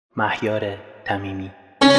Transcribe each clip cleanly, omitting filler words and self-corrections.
مهیار تمیمی.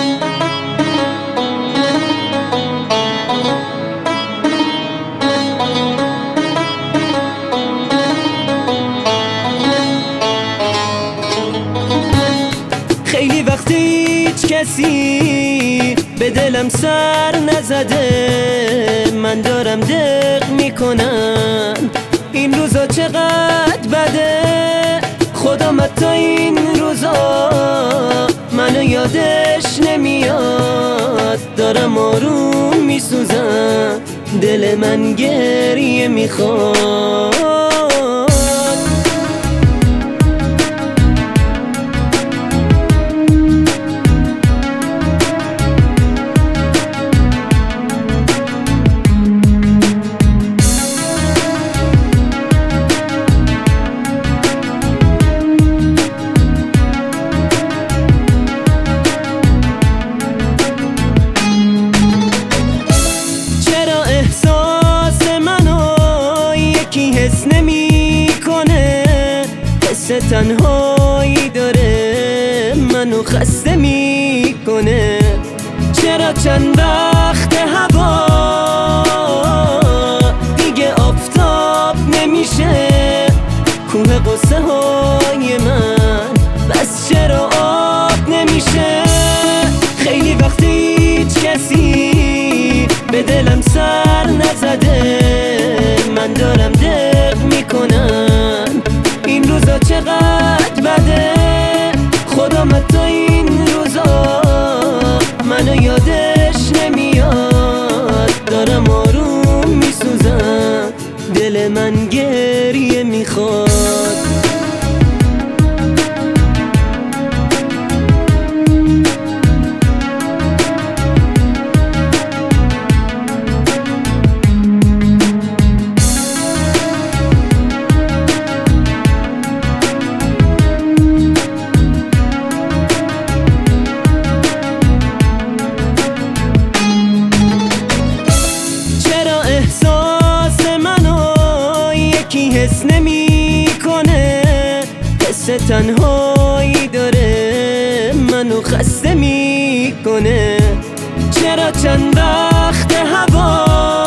خیلی وقتی هیچ کسی به دلم سر نزده، من دارم دق میکنم این روزا چقدر بده. خدا حتی این روزا منو یادش نمیاد، دارم آروم میسوزم، دل من گریه میخواد. حس نمی کنه، حس تنهایی داره منو خسته میکنه. چرا چند وقت هوا دیگه آفتاب نمیشه، کوه قصه های من بس چرا آب نمیشه. خیلی وقتی هیچ کسی به دلم سر نزده، من دارم دق میکنم این روزا چقدر بده. خدا حتی این روزا منو یادش نمیاد، دارم آروم میسوزم، دل من گریه میخواد. حس نمی کنه، حس تنهایی داره منو خسته میکنه. چرا چند وقت هوا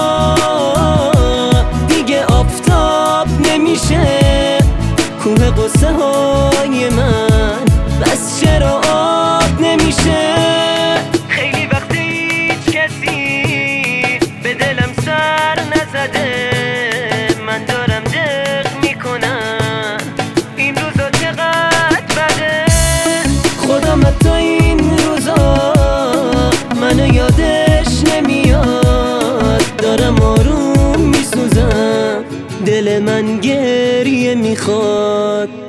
دیگه آفتاب نمیشه، کوه قصه های من بس چرا آب نمیشه. خیلی وقتی هیچ کسی به دلم سر نزده، من دارم دق میکنم این روزا چقدر بده. خدا حتی این روزا منو یادش نمیاد، دارم آروم میسوزم، دل من گریه میخواد.